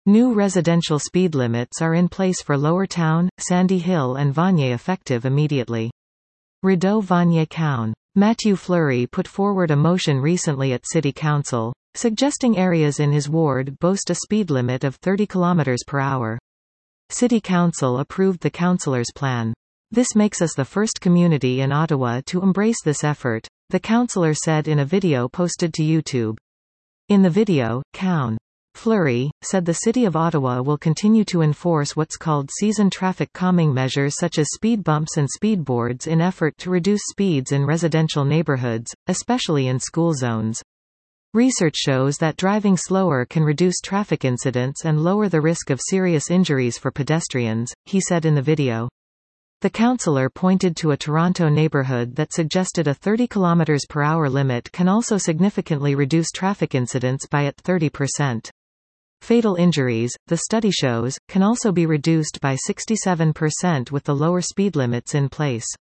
New residential speed limits are in place for Lower Town, Sandy Hill and Vanier effective immediately. Rideau Vanier Coun. Matthew Fleury put forward a motion recently at City Council, suggesting areas in his ward boast a speed limit of 30 km per hour. City Council approved the councillor's plan. This makes us the first community in Ottawa to embrace this effort, the councillor said in a video posted to YouTube. In the video, Coun. Fleury said the City of Ottawa will continue to enforce what's called season traffic calming measures such as speed bumps and speed boards in effort to reduce speeds in residential neighborhoods, especially in school zones. Research shows that driving slower can reduce traffic incidents and lower the risk of serious injuries for pedestrians, he said in the video. The councillor pointed to a Toronto neighborhood that suggested a 30 km per hour limit can also significantly reduce traffic incidents by at 30%. Fatal injuries, the study shows, can also be reduced by 67% with the lower speed limits in place.